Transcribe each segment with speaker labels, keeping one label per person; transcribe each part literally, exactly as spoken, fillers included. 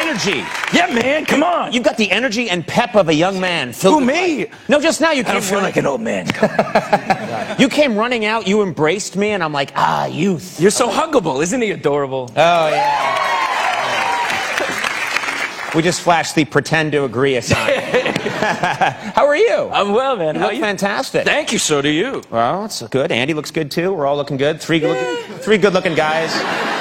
Speaker 1: energy.
Speaker 2: Yeah, man, come on.
Speaker 1: You've got the energy and pep of a young man.
Speaker 2: Who, me?
Speaker 1: No, just now you came
Speaker 2: I don't feel
Speaker 1: running.
Speaker 2: like an old man. Come on.
Speaker 1: You came running out, you embraced me, and I'm like, ah, youth.
Speaker 2: You're so huggable. Isn't he adorable?
Speaker 1: Oh, yeah. We just flashed the pretend to agree sign. How are you?
Speaker 2: I'm well, man.
Speaker 1: You
Speaker 2: How
Speaker 1: look
Speaker 2: are you?
Speaker 1: fantastic.
Speaker 2: Thank you, so do you.
Speaker 1: Well, it's good. Andy looks good, too. We're all looking good. Three good, three good-looking guys.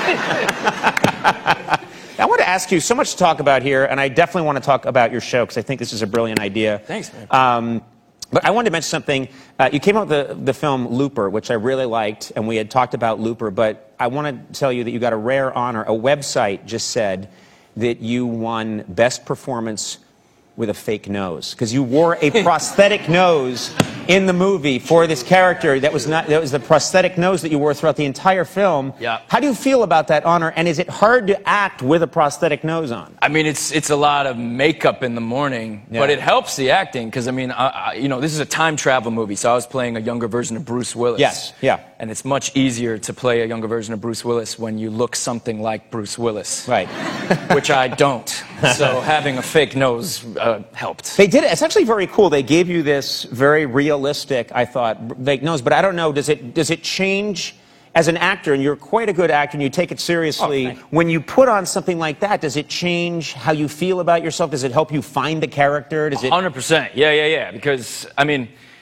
Speaker 1: I want to ask you, so much to talk about here, and I definitely want to talk about your show, because I think this is a brilliant idea.
Speaker 2: Thanks, man.
Speaker 1: Um, but I wanted to mention something. Uh, you came out with the, the film Looper, which I really liked, and we had talked about Looper, but I want to tell you that you got a rare honor. A website just said that you won Best Performance with a fake nose, because you wore a prosthetic nose in the movie for this character. That was not that was the prosthetic nose that you wore throughout the entire film.
Speaker 2: Yeah.
Speaker 1: How do you feel about that honor, and is it hard to act with a prosthetic nose on?
Speaker 2: I mean, it's it's a lot of makeup in the morning,
Speaker 1: Yeah.
Speaker 2: but it helps the acting because I mean, I, I, you know, this is a time travel movie, so I was playing a younger version of Bruce Willis.
Speaker 1: Yes, yeah.
Speaker 2: And it's much easier to play a younger version of Bruce Willis when you look something like Bruce Willis.
Speaker 1: Right.
Speaker 2: Which I don't. So having a fake nose uh, helped.
Speaker 1: They did it. It's actually very cool. They gave you this very realistic, I thought, fake nose. But I don't know, does it does it change as an actor, and you're quite a good actor and you take it seriously,
Speaker 2: Oh, thank you.
Speaker 1: when you put on something like that, does it change how you feel about yourself? Does it help you find the character? Does it?
Speaker 2: one hundred percent. Yeah, yeah, yeah. Because, I mean,